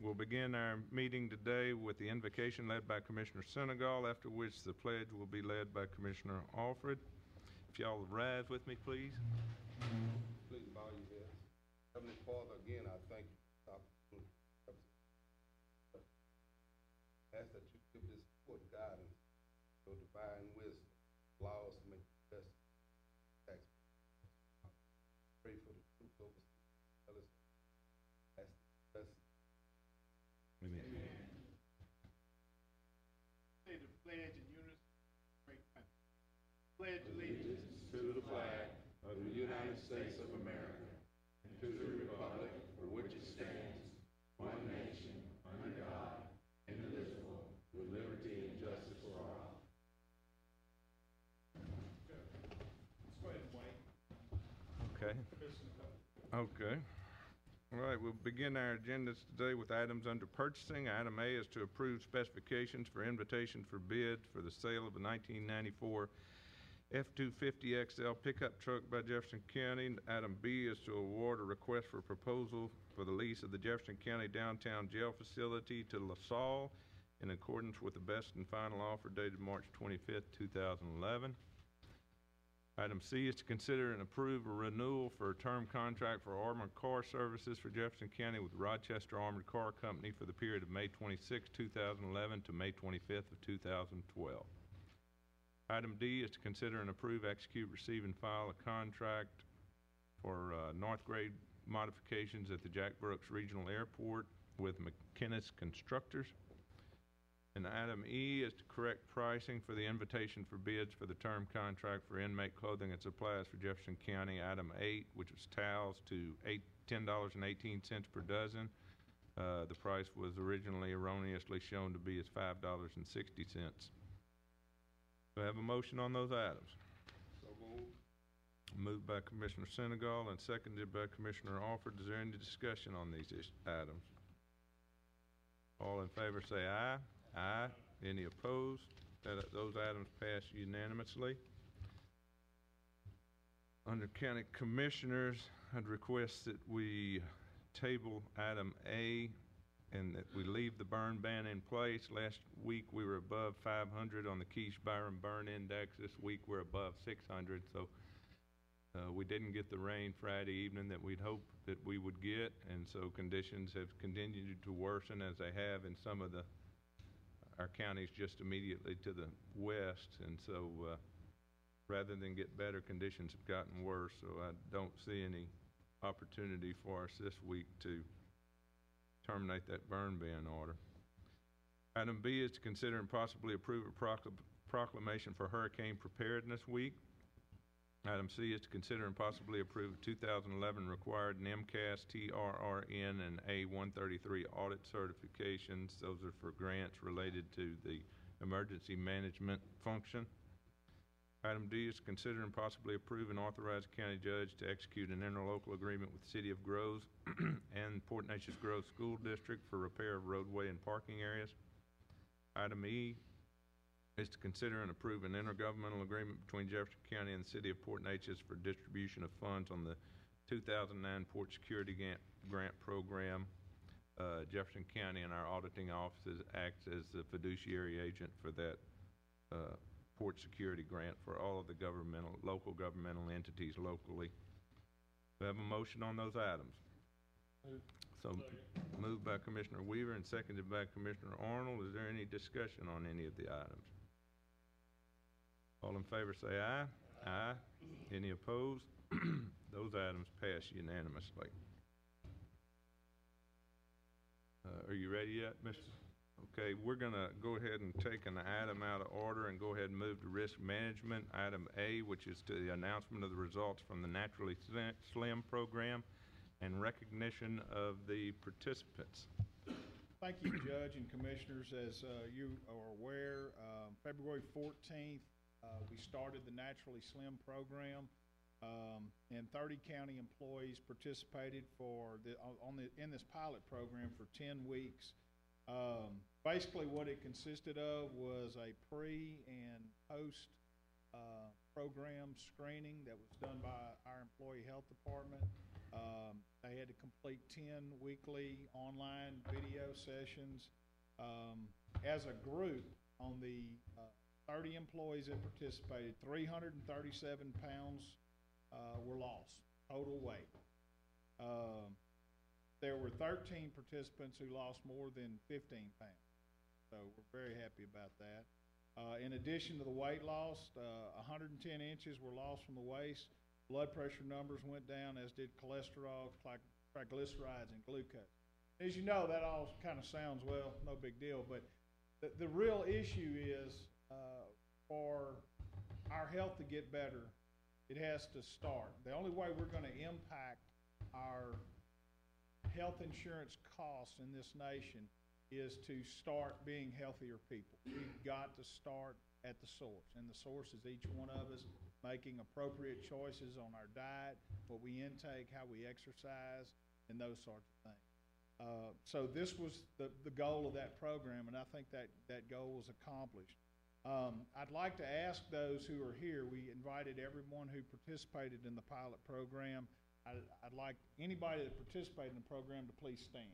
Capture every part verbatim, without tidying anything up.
We'll begin our meeting today with the invocation led by Commissioner Senegal, after which the pledge will be led by Commissioner Alfred. If y'all rise with me, please. Please bow your heads. Heavenly Father, again, I thank you for the opportunity. Ask that you give this court guidance, your divine wisdom, allow us to make the best tax. Pray for the truth over. Tell us, ask the best. Amen. Amen. Say the pledge in unison. Great country. Pledge allegiance To the flag of the United States of America and to the republic for which it stands, one nation, under God, indivisible, with liberty and justice for all. Let's go ahead and wait. Okay. Okay. All right, we'll begin our agendas today with items under purchasing. Item A is to approve specifications for invitation for bid for the sale of a nineteen ninety-four F two fifty X L pickup truck by Jefferson County. Item B is to award a request for proposal for the lease of the Jefferson County downtown jail facility to LaSalle in accordance with the best and final offer dated March twenty-fifth, two thousand eleven. Item C is to consider and approve a renewal for a term contract for armored car services for Jefferson County with Rochester Armored Car Company for the period of May twenty-sixth, two thousand eleven to May twenty-fifth of two thousand twelve. Item D is to consider and approve, execute, receive, and file a contract for uh, north grade modifications at the Jack Brooks Regional Airport with McKinnis Constructors. And item E is to correct pricing for the invitation for bids for the term contract for inmate clothing and supplies for Jefferson County. Item eight, which was towels, to eight, ten dollars and eighteen cents per dozen. Uh, the price was originally erroneously shown to be as five dollars and sixty cents. Do I have a motion on those items? So moved. Moved by Commissioner Senegal and seconded by Commissioner Alford. Is there any discussion on these items? All in favor say aye. Aye. Any opposed? That, those items pass unanimously. Under County Commissioners, I'd request that we table item A and that we leave the burn ban in place. Last week we were above five hundred on the Keish Byram burn index. This week we're above six hundred. So uh, we didn't get the rain Friday evening that we'd hoped that we would get, and so conditions have continued to worsen as they have in some of the our counties just immediately to the west. And so uh, rather than get better, conditions have gotten worse. So I don't see any opportunity for us this week to terminate that burn ban order. Item B is to consider and possibly approve a procl proclamation for Hurricane Preparedness Week. Item C is to consider and possibly approve a two thousand eleven required NEMCAS, T R R N, and A one thirty-three audit certifications. Those are for grants related to the emergency management function. Item D is to consider and possibly approve and authorize the county judge to execute an interlocal agreement with the City of Groves and Port Neches Groves School District for repair of roadway and parking areas. Item E is to consider and approve an intergovernmental agreement between Jefferson County and the City of Port Neches for distribution of funds on the two thousand nine Port Security Grant, grant Program. Uh, Jefferson County and our auditing offices acts as the fiduciary agent for that uh, Port Security Grant for all of the governmental, local governmental entities locally. We have a motion on those items. So moved by Commissioner Weaver and seconded by Commissioner Arnold. Is there any discussion on any of the items? All in favor say aye. Aye. Any opposed? Those items pass unanimously. Uh, are you ready yet, Mister Okay, we're going to go ahead and take an item out of order and go ahead and move to risk management. Item A, which is to the announcement of the results from the Naturally Slim program and recognition of the participants. Thank you, Judge and Commissioners. As uh, you are aware, uh, February fourteenth, uh, we started the Naturally Slim program, um, and thirty county employees participated for the, on the, in this pilot program for ten weeks. Um, basically what it consisted of was a pre and post uh, program screening that was done by our employee health department. Um, they had to complete ten weekly online video sessions. Um, as a group, on the uh, thirty employees that participated, three hundred thirty-seven pounds uh, were lost, total weight. Um, there were thirteen participants who lost more than fifteen pounds. So we're very happy about that. Uh, in addition to the weight loss, uh, one hundred ten inches were lost from the waist. Blood pressure numbers went down, as did cholesterol, triglycerides, and glucose. As you know, that all kind of sounds, well, no big deal, but the, the real issue is uh, for our health to get better, it has to start. The only way we're going to impact our health insurance costs in this nation is to start being healthier people. We've got to start at the source, and the source is each one of us making appropriate choices on our diet, what we intake, how we exercise, and those sorts of things. Uh, so this was the, the goal of that program, and I think that, that goal was accomplished. Um, I'd like to ask those who are here, we invited everyone who participated in the pilot program. I'd, I'd like anybody that participated in the program to please stand.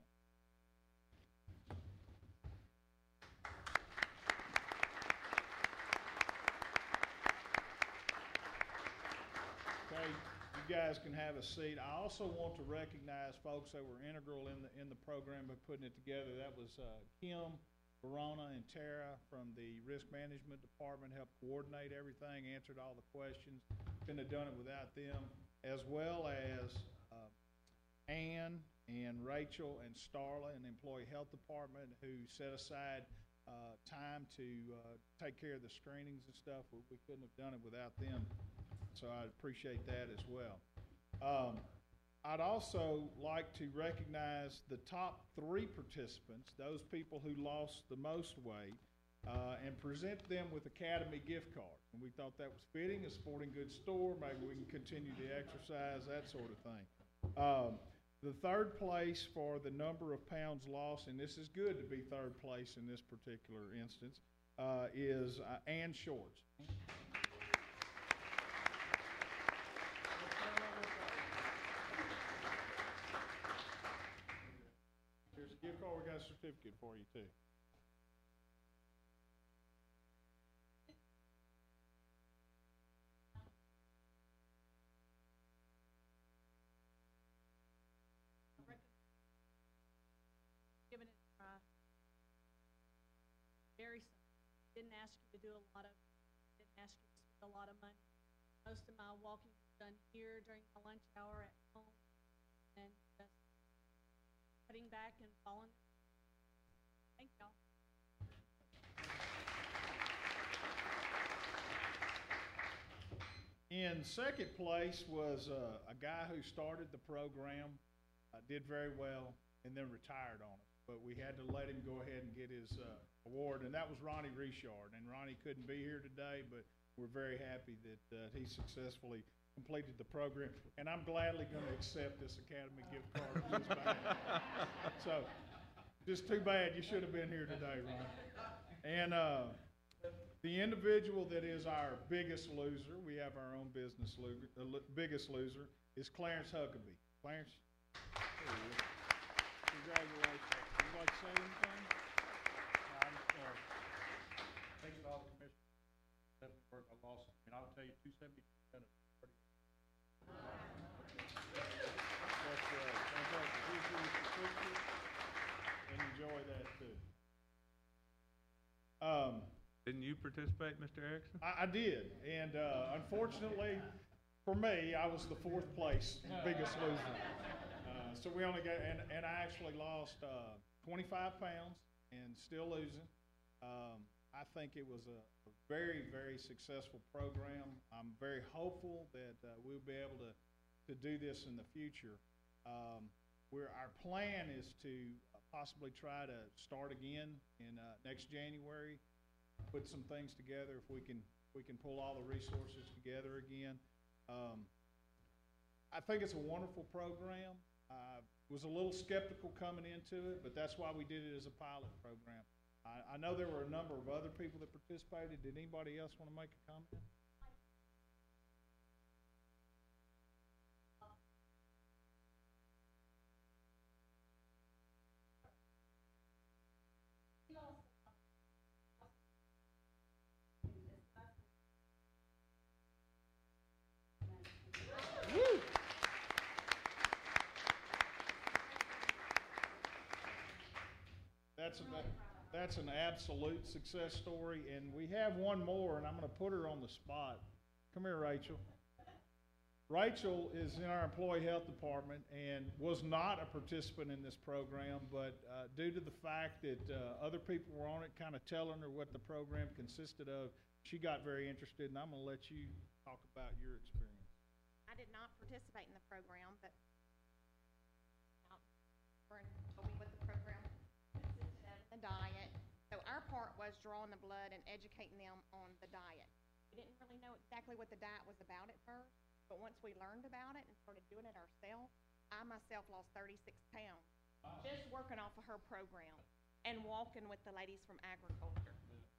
Okay, you guys can have a seat. I also want to recognize folks that were integral in the in the program of putting it together. That was uh, Kim, Verona, and Tara from the Risk Management Department, helped coordinate everything, answered all the questions. Couldn't have done it without them, as well as uh, Ann and Rachel and Starla in the Employee Health Department, who set aside uh, time to uh, take care of the screenings and stuff. We, we couldn't have done it without them. So I appreciate that as well. Um, I'd also like to recognize the top three participants, those people who lost the most weight, uh, and present them with Academy gift cards. And we thought that was fitting, a sporting goods store, maybe we can continue to exercise, that sort of thing. Um, the third place for the number of pounds lost, and this is good to be third place in this particular instance, uh, is uh, Ann Shorts. Here's a gift card. We got a certificate for you too. Given it uh, very simple. Didn't ask you to do a lot of, didn't ask you to spend a lot of money. Most of my walking is done here during my lunch hour at home, and just cutting back and following. Thank y'all. In second place was uh, a guy who started the program, uh, did very well, and then retired on us. But we had to let him go ahead and get his uh, award, and that was Ronnie Richard. And Ronnie couldn't be here today, but we're very happy that uh, he successfully completed the program. And I'm gladly going to accept this Academy gift card on his behalf. So, just too bad you should have been here today, Ronnie. And uh, the individual that is our biggest loser, we have our own business loser, uh, lo- biggest loser, is Clarence Huckabee. Clarence? There he is. Congratulations. Would you like to say anything? I'm, uh, thanks to all the commissioners. That work I lost. I mean, I'll tell you, two seventy-two done it pretty. That's right. Fantastic. Here's your certificate, and enjoy that too. Um, Didn't you participate, Mister Erickson? I, I did, and uh, unfortunately for me, I was the fourth place biggest loser. Uh, so we only got, and, and I actually lost uh, twenty-five pounds and still losing. Um, I think it was a, a very, very successful program. I'm very hopeful that uh, we'll be able to, to do this in the future. Um, where our plan is to possibly try to start again in uh, next January, put some things together if we can, we can pull all the resources together again. Um, I think it's a wonderful program. I was a little skeptical coming into it, but that's why we did it as a pilot program. I, I know there were a number of other people that participated. Did anybody else want to make a comment? that's, a, that, that's an absolute success story, and we have one more, and I'm gonna put her on the spot. Come here, Rachel. Rachel is in our employee health department and was not a participant in this program, but uh, due to the fact that uh, other people were on it, kind of telling her what the program consisted of, she got very interested, and I'm going to let you talk about your experience. I did not participate in the program, but Vern told me what the program consisted of, the diet. So our part was drawing the blood and educating them on the diet. We didn't really know exactly what the diet was about at first. But once we learned about it and started doing it ourselves, I myself lost thirty-six pounds just working off of her program and walking with the ladies from agriculture.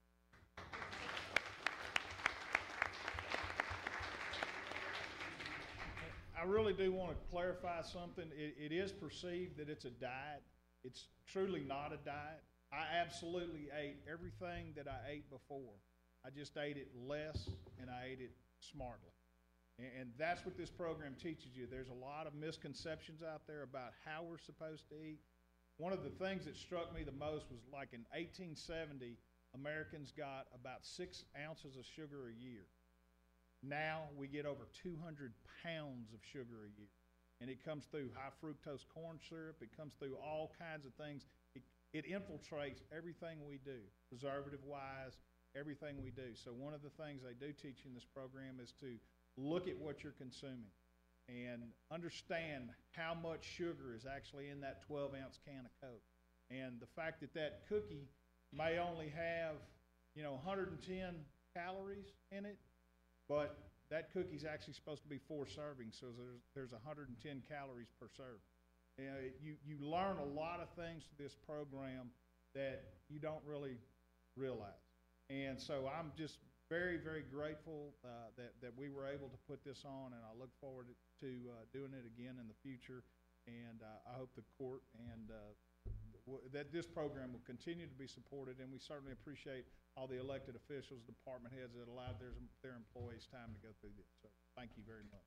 I really do want to clarify something. It, it is perceived that it's a diet. It's truly not a diet. I absolutely ate everything that I ate before. I just ate it less and I ate it smartly. And that's what this program teaches you. There's a lot of misconceptions out there about how we're supposed to eat. One of the things that struck me the most was like in eighteen seventy, Americans got about six ounces of sugar a year. Now we get over two hundred pounds of sugar a year. And it comes through high fructose corn syrup. It comes through all kinds of things. It, it infiltrates everything we do, preservative-wise, everything we do. So one of the things they do teach in this program is to look at what you're consuming and understand how much sugar is actually in that twelve ounce can of Coke. And the fact that that cookie may only have, you know, one hundred ten calories in it, but that cookie's actually supposed to be four servings, so there's, there's one hundred ten calories per serving. You know, you, you learn a lot of things through this program that you don't really realize. And so I'm just very, very grateful uh, that, that we were able to put this on, and I look forward to uh, doing it again in the future. And uh, I hope the court and uh, w that this program will continue to be supported, and we certainly appreciate all the elected officials, department heads that allowed their, their employees time to go through this. So thank you very much.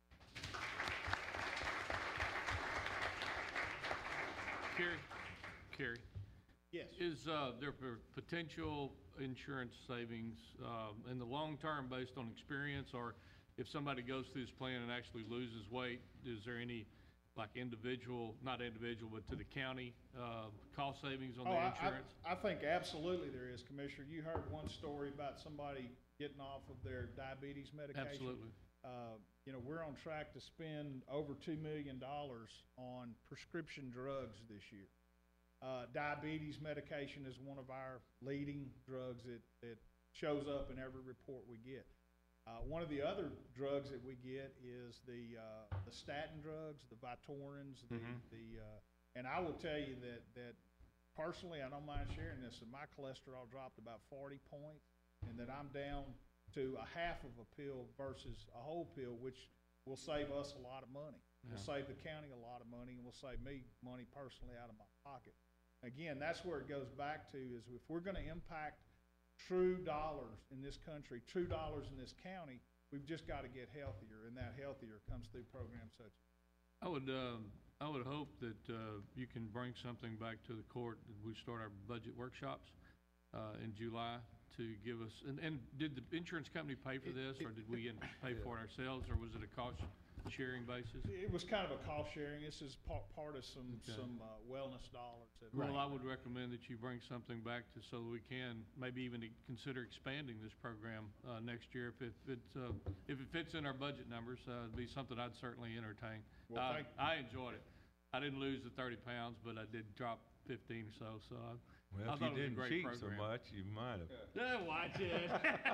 Kerry, Kerry. Yes. Is uh, there p- potential insurance savings um, in the long term based on experience, or if somebody goes through this plan and actually loses weight, is there any like individual, not individual, but to the county uh, cost savings on Oh, the I- insurance? I, I think absolutely there is, Commissioner. You heard one story about somebody getting off of their diabetes medication. Absolutely. Uh, you know, we're on track to spend over two million dollars on prescription drugs this year. Uh, diabetes medication is one of our leading drugs that, that shows up in every report we get. Uh, one of the other drugs that we get is the, uh, the statin drugs, the Vytorins, the, Mhm. the, uh, and I will tell you that, that personally, I don't mind sharing this, that my cholesterol dropped about forty points, and that I'm down to a half of a pill versus a whole pill, which will save us a lot of money. Will Yeah. save the county a lot of money, and will save me money personally out of my pocket. Again, that's where it goes back to, is if we're gonna impact true dollars in this country, true dollars in this county, we've just gotta get healthier, and that healthier comes through programs such as. I would, um, I would hope that uh, you can bring something back to the court. We start our budget workshops uh, in July to give us, and, and did the insurance company pay for this, or did we in- pay for it ourselves, or was it a cost-sharing basis? It was kind of a cost sharing. This is part, part of some, Okay. some uh, wellness dollars. that- Well, I would recommend that you bring something back to, so that we can maybe even consider expanding this program uh, next year. If it, if it, uh, if it fits in our budget numbers, uh, it'd be something I'd certainly entertain. Well, I- thank- I enjoyed it. I didn't lose the thirty pounds, but I did drop fifteen or so, so I, Well, I if thought you it was a didn't great cheat so program. much, you might have. yeah, watch it.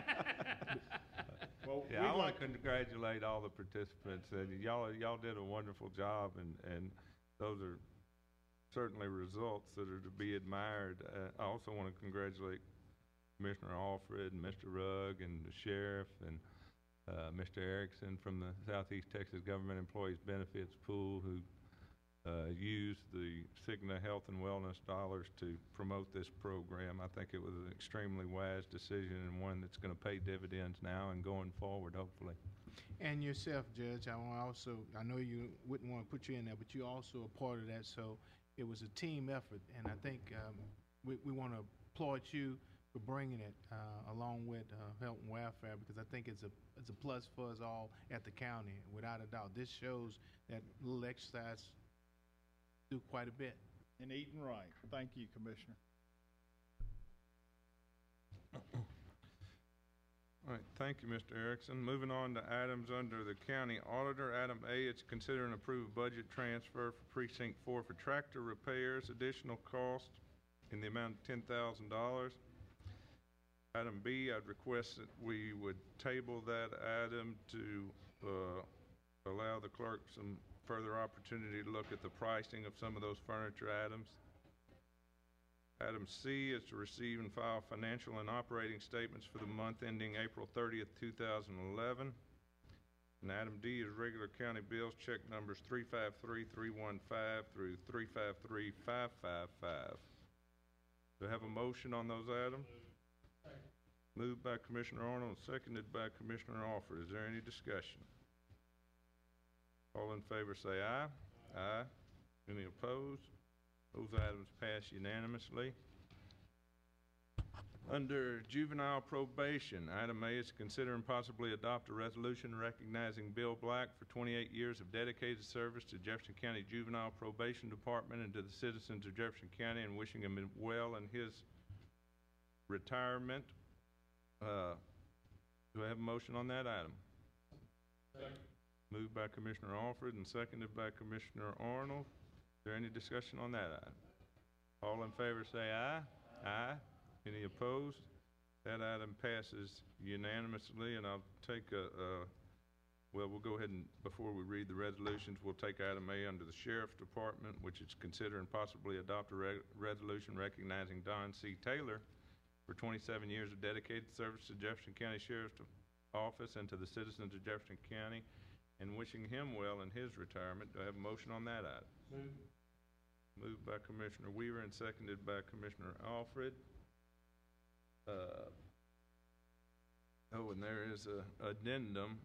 Well, Yeah, we'd I want like- to congratulate all the participants. Uh, y'all, y'all did a wonderful job, and, and those are certainly results that are to be admired. Uh, I also want to congratulate Commissioner Alfred and Mister Rugg and the sheriff and uh, Mister Erickson from the Southeast Texas Government Employees Benefits Pool, who uh, used the Cigna Health and Wellness dollars to promote this program. I think it was an extremely wise decision, and one that's going to pay dividends now and going forward, hopefully. And yourself, Judge, I want also, I know you wouldn't want to put you in there, but you also a part of that, so it was a team effort, and I think um, we, we want to applaud you for bringing it, uh, along with, uh, health and welfare, because I think it's a, it's a plus for us all at the county, without a doubt. This shows that little exercise do quite a bit. And eating right. Thank you, Commissioner. All right, thank you, Mister Erickson. Moving on to items under the county auditor. Item A, it's consider and approve budget transfer for precinct four for tractor repairs, additional cost in the amount of ten thousand dollars. Item B, I'd request that we would table that item to, uh, allow the clerk some further opportunity to look at the pricing of some of those furniture items. Item C is to receive and file financial and operating statements for the month ending April thirtieth, two thousand eleven. And item D is regular county bills, check numbers three five three three one five through three five three five five five. Do I have a motion on those items? Moved by Commissioner Arnold, seconded by Commissioner Alford. Is there any discussion? All in favor say aye. Aye. Any opposed? Those items pass unanimously. Under juvenile probation, item A is to consider and possibly adopt a resolution recognizing Bill Black for twenty-eight years of dedicated service to Jefferson County Juvenile Probation Department and to the citizens of Jefferson County, and wishing him well in his retirement. Uh, do I have a motion on that item? Second. Moved by Commissioner Alford and seconded by Commissioner Arnold. Is there any discussion on that item? All in favor say aye. Aye. Any opposed? That item passes unanimously, and I'll take a, uh, well, we'll go ahead and, before we read the resolutions, we'll take item A under the Sheriff's Department, which is consider and possibly adopt a re resolution recognizing Don C. Taylor for twenty-seven years of dedicated service to Jefferson County Sheriff's Office and to the citizens of Jefferson County, and wishing him well in his retirement. Do I have a motion on that item? Move. Moved by Commissioner Weaver and seconded by Commissioner Alfred. Uh, oh, and there is a addendum,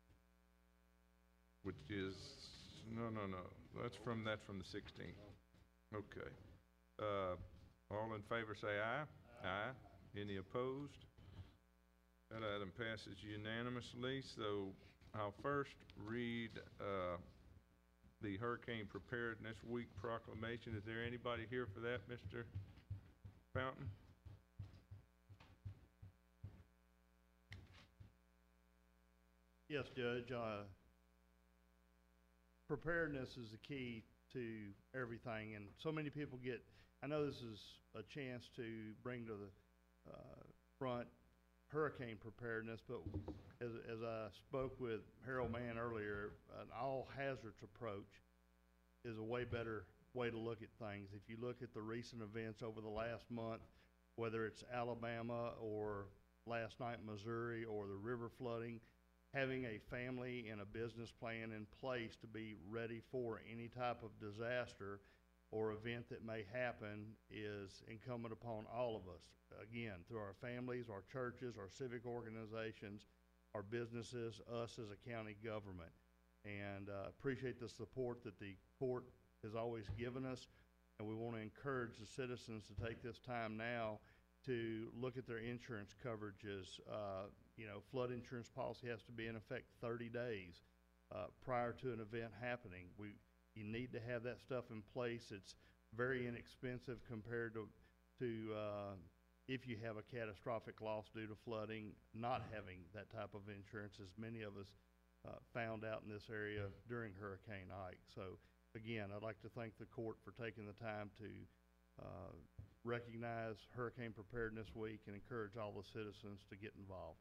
which is, no, no, no, that's from, that's from the sixteenth. Okay. Uh, all in favor say aye. Aye. Aye. Any opposed? That item passes unanimously. So I'll first read uh, the Hurricane Preparedness Week proclamation. Is there anybody here for that, Mister Fountain? Yes, Judge. Uh, preparedness is the key to everything, and so many people get, I know this is a chance to bring to the uh, front hurricane preparedness, but as, as I spoke with Harold Mann earlier, an all hazards approach is a way better way to look at things. If you look at the recent events over the last month, whether it's Alabama or last night Missouri or the river flooding, having a family and a business plan in place to be ready for any type of disaster or event that may happen is incumbent upon all of us. Again, through our families, our churches, our civic organizations, our businesses, us as a county government. And uh, appreciate the support that the court has always given us. And we want to encourage the citizens to take this time now to look at their insurance coverages. Uh, you know, flood insurance policy has to be in effect thirty days uh, prior to an event happening. We, you need to have that stuff in place. It's very inexpensive compared to, to uh, if you have a catastrophic loss due to flooding, not having that type of insurance, as many of us uh, found out in this area during Hurricane Ike. So again, I'd like to thank the court for taking the time to uh, recognize Hurricane Preparedness Week and encourage all the citizens to get involved.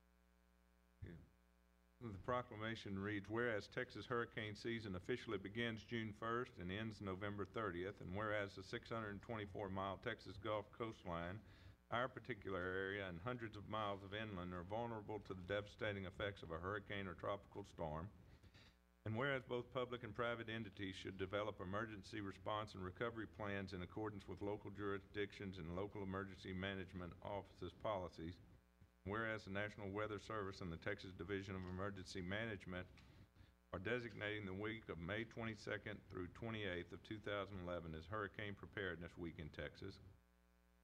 Yeah. The proclamation reads, whereas Texas hurricane season officially begins June first and ends November thirtieth, and whereas the six hundred twenty-four mile Texas Gulf coastline, our particular area, and hundreds of miles of inland are vulnerable to the devastating effects of a hurricane or tropical storm, and whereas both public and private entities should develop emergency response and recovery plans in accordance with local jurisdictions and local emergency management offices' policies, whereas the National Weather Service and the Texas Division of Emergency Management are designating the week of May twenty-second through twenty-eighth of two thousand eleven as Hurricane Preparedness Week in Texas,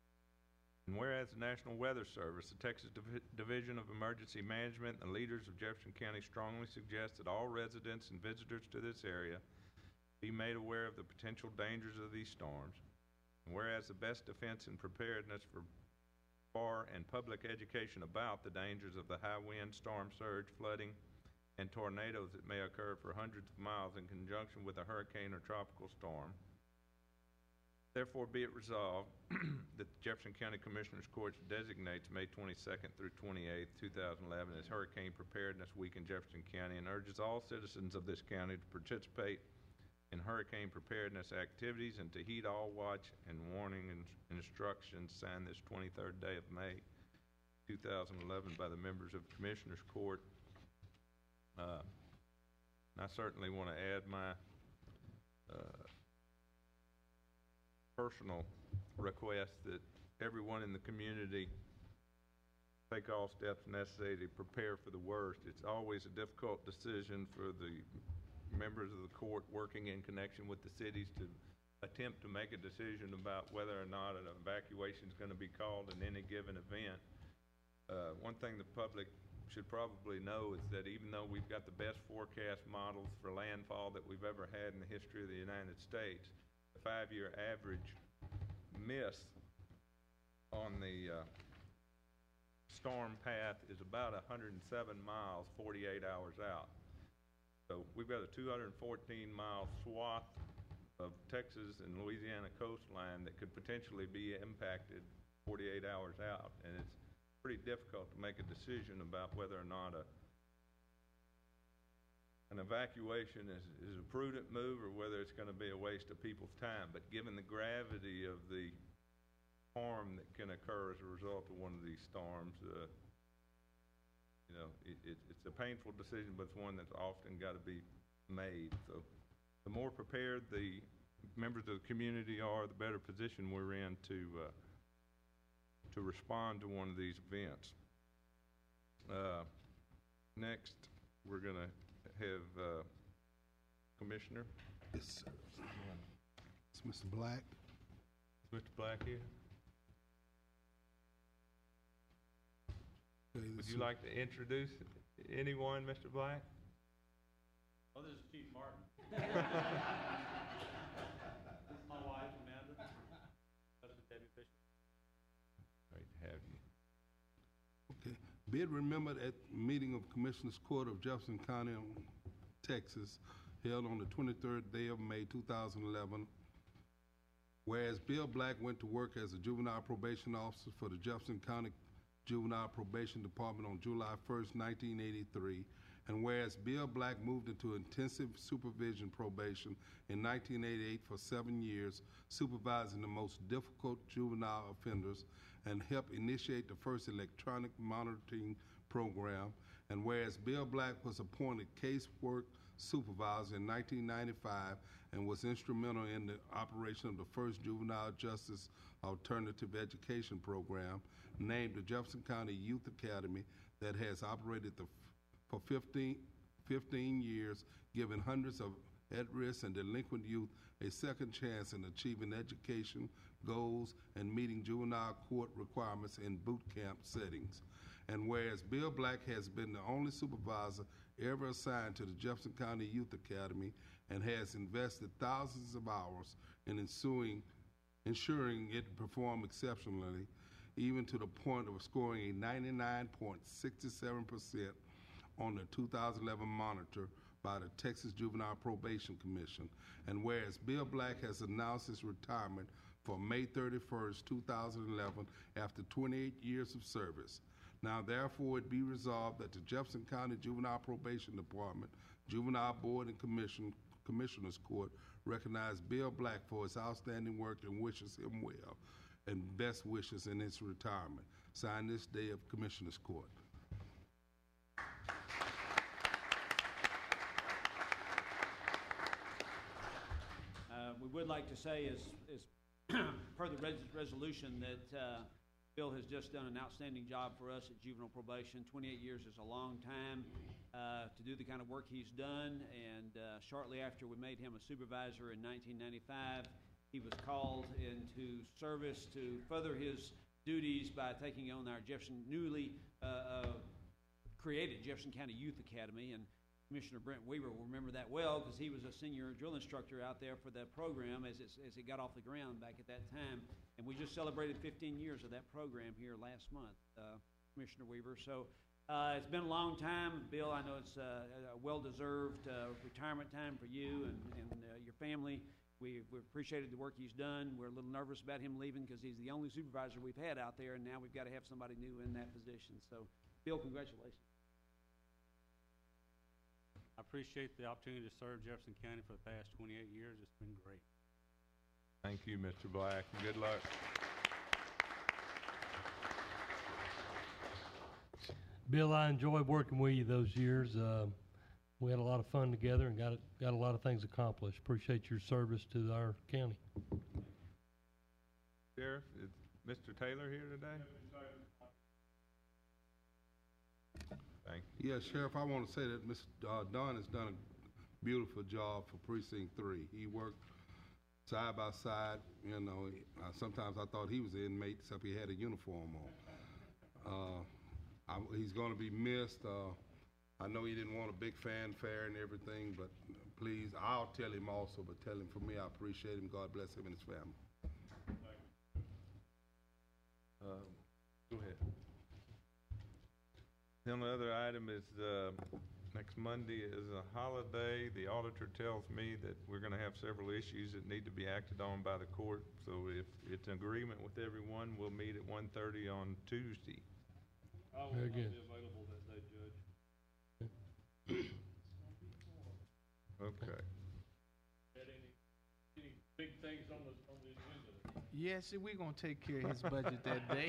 And whereas the National Weather Service, the Texas Divi- Division of Emergency Management, and the leaders of Jefferson County strongly suggest that all residents and visitors to this area be made aware of the potential dangers of these storms. And whereas the best defense and preparedness for for and public education about the dangers of the high wind, storm surge, flooding, and tornadoes that may occur for hundreds of miles in conjunction with a hurricane or tropical storm. Therefore, be it resolved that the Jefferson County Commissioners Court designates May twenty-second through twenty-eighth, two thousand eleven as Hurricane Preparedness Week in Jefferson County, and urges all citizens of this county to participate in hurricane preparedness activities and to heed all watch and warning and instructions signed this twenty-third day of May, two thousand eleven by the members of the Commissioners Court. Uh, and I certainly want to add my uh, personal request that everyone in the community take all steps necessary to prepare for the worst. It's always a difficult decision for the members of the court working in connection with the cities to attempt to make a decision about whether or not an evacuation is going to be called in any given event. Uh, one thing the public should probably know is that even though we've got the best forecast models for landfall that we've ever had in the history of the United States, the five-year average miss on the uh, storm path is about one hundred seven miles, forty-eight hours out. So we've got a two hundred fourteen mile swath of Texas and Louisiana coastline that could potentially be impacted forty-eight hours out, and it's pretty difficult to make a decision about whether or not a an evacuation is, is a prudent move or whether it's going to be a waste of people's time. But given the gravity of the harm that can occur as a result of one of these storms, uh, you know, it, it, it's a painful decision, but it's one that's often got to be made. So the more prepared the members of the community are, the better position we're in to uh, to respond to one of these events. Uh, next, we're going to have uh, Commissioner. Yes, sir. It's Mister Black. Is Mister Black here? Okay, Would this you is- like to introduce anyone, Mister Black? Oh, this is Chief Martin. This is my wife, Amanda. Husband, Debbie Fisher. Great to have you. Okay. Be it remembered at meeting of Commissioners Court of Jefferson County, Texas, held on the twenty-third day of May, two thousand eleven, whereas Bill Black went to work as a juvenile probation officer for the Jefferson County Juvenile Probation Department on July first, nineteen eighty-three, and whereas Bill Black moved into intensive supervision probation in nineteen eighty-eight for seven years, supervising the most difficult juvenile offenders, and helped initiate the first electronic monitoring program, and whereas Bill Black was appointed casework supervisor in nineteen ninety-five and was instrumental in the operation of the first juvenile justice alternative education program, named the Jefferson County Youth Academy, that has operated the, for fifteen, fifteen years, giving hundreds of at-risk and delinquent youth a second chance in achieving education goals and meeting juvenile court requirements in boot camp settings. And whereas Bill Black has been the only supervisor ever assigned to the Jefferson County Youth Academy and has invested thousands of hours in ensuing, ensuring it perform exceptionally, even to the point of scoring a ninety-nine point six seven percent on the two thousand eleven monitor by the Texas Juvenile Probation Commission. And whereas Bill Black has announced his retirement for May thirty-first, two thousand eleven, after twenty-eight years of service. Now therefore it be resolved that the Jefferson County Juvenile Probation Department, Juvenile Board and Commission, Commissioners Court recognize Bill Black for his outstanding work and wishes him well and best wishes in his retirement. Signed this day of Commissioners Court. Uh, we would like to say is, is per the res- resolution that, uh, Bill has just done an outstanding job for us at juvenile probation. twenty-eight years is a long time, uh, to do the kind of work he's done, and, uh, shortly after we made him a supervisor in nineteen ninety-five, he was called into service to further his duties by taking on our Jefferson newly uh, uh, created Jefferson County Youth Academy, and Commissioner Brent Weaver will remember that well because he was a senior drill instructor out there for that program as, it's, as it got off the ground back at that time. And we just celebrated fifteen years of that program here last month, uh, Commissioner Weaver. So uh, it's been a long time. Bill, I know it's uh, a well-deserved uh, retirement time for you and, and uh, your family. We, we appreciated the work he's done. We're a little nervous about him leaving because he's the only supervisor we've had out there, and now we've got to have somebody new in that position. So, Bill, congratulations. I appreciate the opportunity to serve Jefferson County for the past twenty-eight years. It's been great. Thank you, Mister Black, and good luck. Bill, I enjoyed working with you those years. Uh, we had a lot of fun together and got it, got a lot of things accomplished. Appreciate your service to our county. Sheriff, is Mister Taylor here today? Thank you. Yes, Sheriff, I want to say that Mister Uh, Dunn has done a beautiful job for Precinct Three. He worked side by side, you know, uh, sometimes I thought he was an inmate, except he had a uniform on. Uh, I, he's gonna be missed. Uh, I know he didn't want a big fanfare and everything, but please, I'll tell him also, but tell him for me, I appreciate him. God bless him and his family. Uh, Go ahead. The only other item is, uh, next Monday is a holiday. The auditor tells me that we're gonna have several issues that need to be acted on by the court. So if it's an agreement with everyone, we'll meet at one thirty on Tuesday. I will Very not good. be available that day, Judge. Okay. Had any, any big things on the, on the agenda? Yes, we're gonna take care of his budget that day.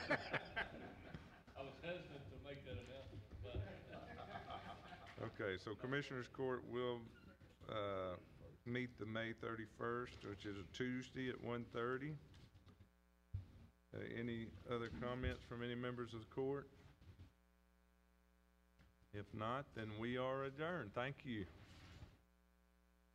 I was hesitant to make that announcement, but Okay, so Commissioners Court will, uh, meet the May thirty-first, which is a Tuesday at one thirty. Uh, any other comments from any members of the court? If not, then we are adjourned. Thank you.